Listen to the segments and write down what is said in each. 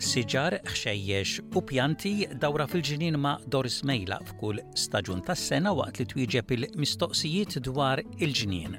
Siġar, ħxejjex u pjanti dawra fil-ġinien ma' Doris Mejla f'kull staġun tas-sena waqt li twieġeb il-mistoqsijiet dwar il-ġinien.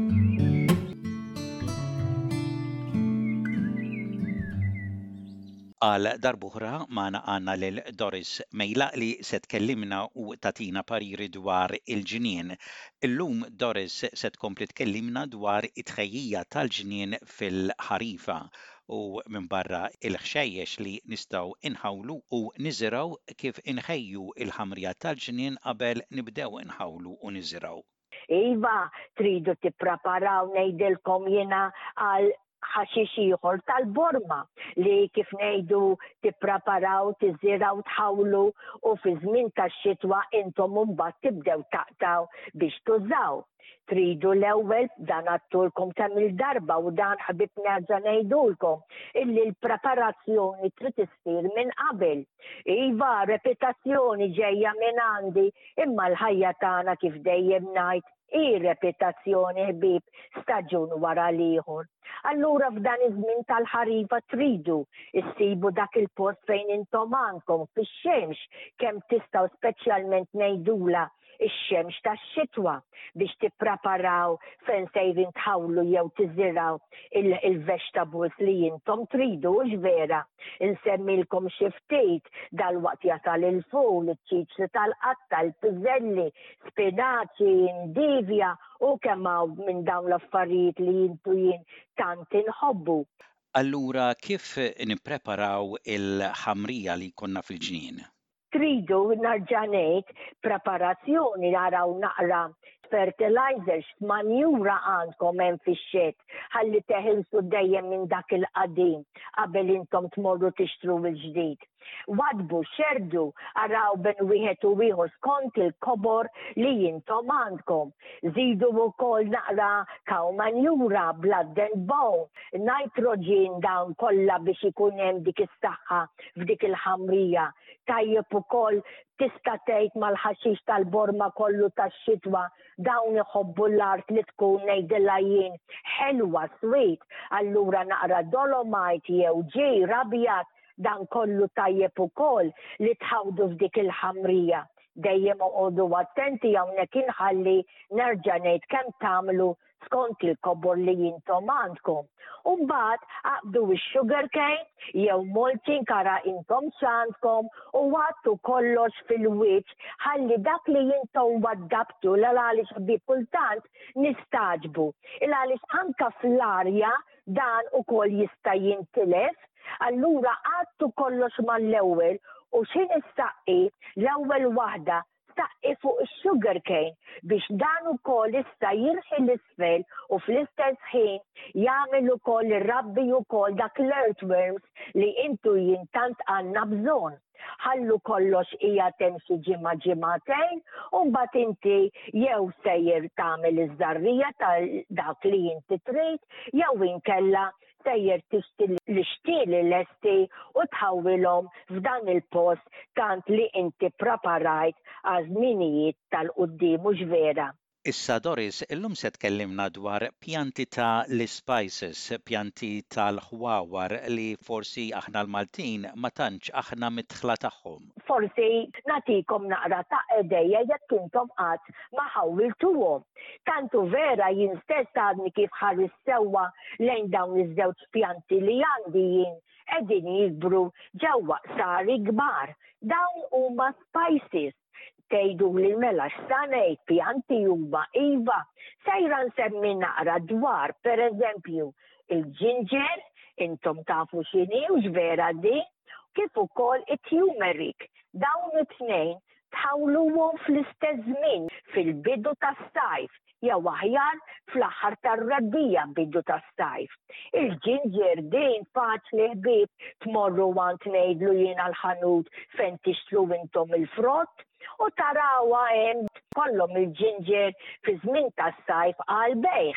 Għal darbuħra magħna għandna lil Doris Mejla li se tkellimna u tatina pariri dwar il-ġinien. Illum Doris se tkompli tkellimna dwar it-tħejjija tal-ġinien fil-ħarifa u minn barra il-ħxejjex li nistgħu inħawlu u niżraw kif inħejju il-ħamrija tal-ġinien qabel nibdew inħawlu u niżraw. Iva, tridu tippreparaw ngħidilkom jiena għal ħaxix ieħor tal-borma li kif ngħidu tippreparaw, tiżiraw, tħawlu u fi żmien tax-xitwa intom mbagħad tibdew taqtaw biex tużaw. Tridu l-ewwel dan għattulkom kemm il-darba u dan ħabib nerġa' ngħidulkom illi l-preparazzjoni trid issir minn qabel. Iva, reputazzjoni ġejja minn għandi imma l-ħajja tagħna kif dejjem ngħid reputazzjoni ħbieb staġun wara l-ieħor. Allura f'dan iż-żmien tal-ħarifa tridu issibu dak il-post fejn intom għandkom fix-xemx kemm tistgħu speċjalment ngħidula ix-xemx tax-xitwa biex tippreparaw fejn sejrin tħawlu jew tiżiraw il-vegetables li intom tridu vera. Insemmilkom xi ftit dal-waqt jasal il-ful, iċ-ċiċli tal-qatta, il-piżelli, spinaċi, ndivja u kemm hawn minn dawn l-affarijiet li intu jien tant inħobbu. Allura kif nippreparaw il-ħamrija li konna fil-ġnien? Tridu narġa' ngħid preparazzjoni naraw naqra fertilizers, manjura għandkom hemm fix-xett ħalli teħilsu dejjem minn dak il-qadim qabel intom tmorru tixtru l-ġdid. Wadbu, xerdu, araw ben wieħed u ieħor skont il-kobor li intom għandkom. Żidu wkoll naqra kaw manjura, blood and bone, nitrogen dawn kollha biex ikun hemm dik is-saħħa f'dik il-ħamrija. Tajjeb ukoll tista' tgħid mal-ħaxix tal-borma kollu tax-xitwa dawn iħobbu l-art li tkun ngħidilha jien ħelwa sweet, allura naqra dolomite jew ġej rabjat dan kollu tajjeb ukoll li tħawdu f'dik il-ħamrija. Dejjem oqogħdu attenti hawnhekk inħalli nerġa' ngħid kemm tagħmlu skont il-kobor li intom għandkom. U mbagħad għaqdu x-sugar cane jew mulċin kara intom x'għandkom u għattu kollox fil-wiċċ ħalli dak li intom waddabtu l-għaliex bi kultant nistaġbu. Il-għaliex anke fl-arja dan ukoll jista' jintilef. Allura għattu kollox mal-ewwel u x'in issaqqi l-ewwel waħda staqqi fuq is-sugar cane biex dan ukoll jista' jirħi l-isfel u fl-istess ħin jagħmel ukoll irrabbi ukoll dak l-earthworms li intu jintant għandna bżonn. Ħallu kollox hija temxi ġimgħatejn u mbagħad inti jew sejjer tagħmel iż-żarrija tal dak li inti trid jew inkella sejjer tixtri l-ixtieli lesti u tħawwilhom f'dan il-post tant li inti preparajt għal żminijiet tal-quddiem mhux vera. Issa Doris, illum se tkellimna dwar pjanti ta' l-spices, pjanti tal-ħwawar li forsi aħna l-Maltin ma tantx aħna mitħla tagħhom. Forsi nagħtikom naqra ta' idejja jekk intom qatt ma ħawwiltuhom. Tantu vera jien stess għadni kif ħares sewwa lejn dawn iż-żewġ pjanti li għandi jien qegħdin jikbru ġewwa sari kbar. Dawn huma spices. Tgħidu li mela x'sanejt pjanti huma iva, sejra nsemmi naqra dwar pereżempju il-ginger, intom tafu x'inhi u x'vera di, kif ukoll it-turmeric. Dawn it-tnejn tħawluhom fl-istess żmien fil-bidu tas-sajf jew aħjar fl-aħħar tar-rebbija bidu tas-sajf. Il-ginger din faċli ħbieb tmorru għand ngħidlu jien għall-ħanut fejn tixtru intom il-frott u tarawha hemm kollhom il-ginger fi żmien tas-sajf għal bejħ.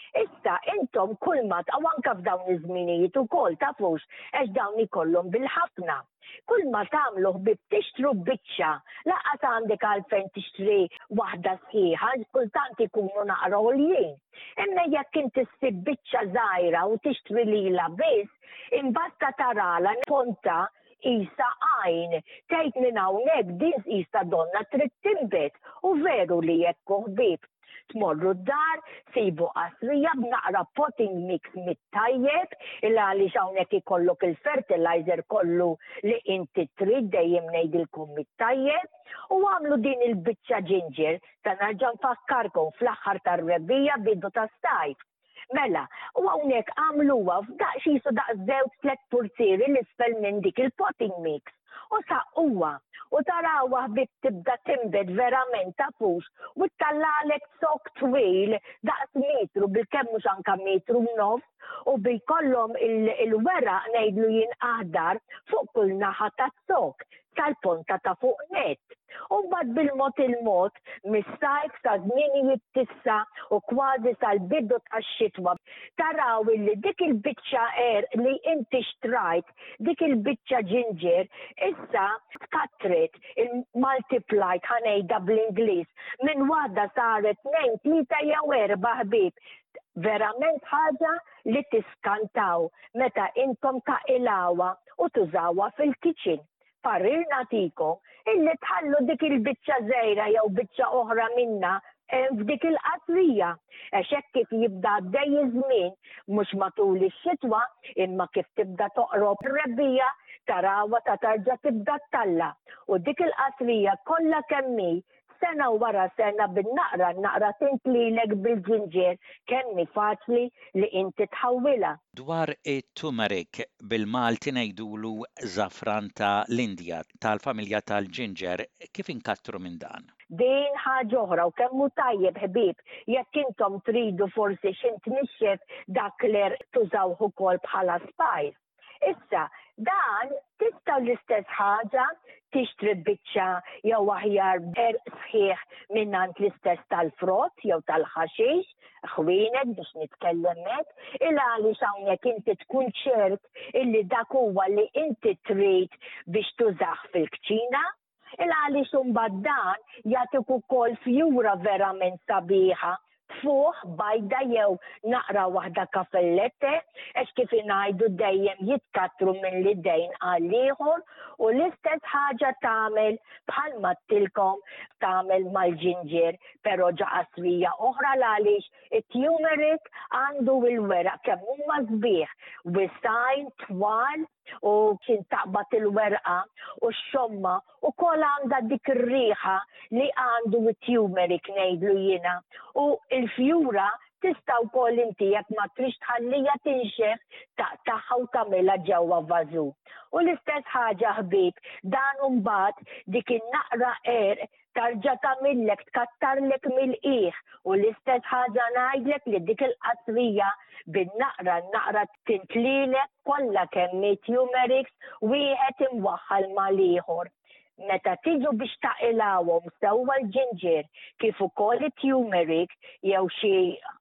Issa, intom kull ma taqaw anka f'dawn iż-żminijiet ukoll tafux għax dawn ikollhom bil-ħafna. Kull ma tagħmlu ħbieb tixtru biċċa, laqas għandek għalfejn tixtri waħda sħiħa, kultant ikunu naqra għoljien. Imma jekk inti ssib biċċa żgħira u tixtri lilha biss, imbagħad tarala ponta isa għajn, tgħid minn hawnhekk din isa donna trid tinbet u veru li jekk ħbieb. Tmorru d-dar, sibu qasrija b'naqra potting mix mit-tajjeb, għaliex hawnhekk ikollok il-fertilizer kollu li inti trid dejjem ngħidilkom mit-tajjeb, u għamlu din il-biċċa ginger ta' nerġa' nfakkarkom fl-aħħar tar-rebbija bidu tas-sajf. Mela, u hawnhekk għamluha f'daqsxisu daqs żewġ tliet purzieri l-isfel minn dik il-potting mix. U saqquha u tarawha ħbieb tibda timbed verament tafux u tallalek sok twil daqs metru bil-kemm mhux anke metru nofs u bikollhom il-weraq ngħidlu jien aħdar fuq kull naħa tas-sok tal-ponta ta' fuq net. U mbagħad bil-mod il-mod mis-sajf sa żmienijiet tissa u kważi sal-bidu tax-xitwa taraw li dik il-biċċa li inti xtrajt, dik il-biċċa ginger, issa tkatret il-multiplied ħanejda bl-Ingliż minn waħda saret 2, 3 jew 4 ħbieb. Verament ħaġa li tiskantaw meta intom taqilawha u tużawha fil-kitchen. Parir natikom illi tħallu dik il-biċċa żgħira jew biċċa oħra minna f'dik il-qasrija. Għax hekk kif jibda għaddej iż-żmien mhux matul ix-xitwa imma kif tibda toqrob ir-rebbija tarawha ta' tarġa' tibda talla. U dik il-qasrija kollha kemm hi sena wara sena bin-naqra tintlilek bil-ġinġer kemm faċli li inti tħawwilha. Dwar it-turmeric bil-Malti ngħidulu żafran ta' l-Indja tal-familja tal-ginger, kif inkattru minn dan? Din ħaġa oħra u kemm hu tajjeb ħbieb jekk intom tridu forsi xi tnixxef dak li tużawh ukoll bħala spice. Issa, dan tista' l-istess ħaġa tixtri biċċa jew aħjar sħiħ minnant l-istess tal-frott jew tal-ħaxix, ħwienet biex nitkellem hekk, għaliex hawnhekk inti tkun ċert illi dak huwa li inti trid biex tużah fil-kċina, għaliex imbagħad dan jagħtik ukoll fjura verament sabiħa fuq bajda jew naqra waħda kafellette, għax kif ngħidu dejjem jitkattru minn l-idejn għal ieħor u l-istess ħaġa tagħmel bħalma tilkom tagħmel mal-ġinġer, però ġa qasrija oħra għaliex it-turmeric għandu il-weraq kemm huma sbieħ wisajn twal u kien taqbad il-werqa u x-xomma u kol għandha dik ir-riħa li għandu it-turmeric ngħidlu jiena u il-fjura tista' wkoll inti jekk ma trix tħallija tinxef taqtaħħa u tagħmilha ġewwa vażu. U l-istess ħaġa ħbieb dan imbagħad dik in-naqra tarġa' tagħmillek tkattarlek mill-qiegħ u l-istess ħaġa ngħidlek li dik il-qasrija bin-naqra tintlilek kollha kemm turmerics wieħed imwaħħal mal-ieħor. Meta tiġu biex taqilawhom sewwa l-ġinġer kif ukoll it-turmeric jew xi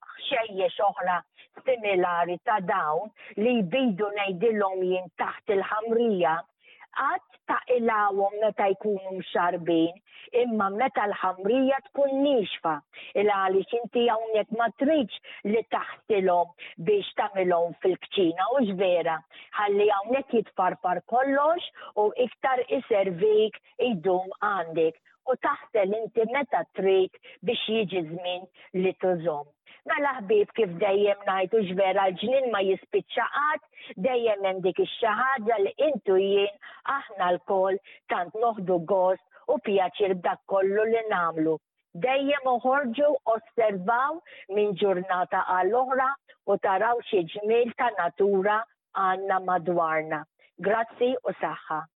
xejjex oħra similari ta' dawn li jbidu ngħidilhom jien taħt il-ħamrija qatt taqilawhom meta jkunu mxarbin imma meta l-ħamrija tkun nixfa għaliex inti hawnhekk ma tridx li taħsilhom biex tagħmilhom fil-kċina u vera ħalli hawnhekk jitfarfar kollox u iktar iservik idum għandek u taħsel inti meta trid biex jiġi żmien li tużhom. Mela ħbieb kif dejjem ngħidu x'vera l-ġnien ma jispiċċa qatt, dejjem hemm dik ix-xi ħaġa li intu jien aħna lkoll tant noħdu gost u pjaċir dak kollu li nagħmlu. Dejjem uħorġu osservaw minn ġurnata għall oħra u taraw xi ġmiel ta' natura għandna madwarna. Grazzi u saħħa.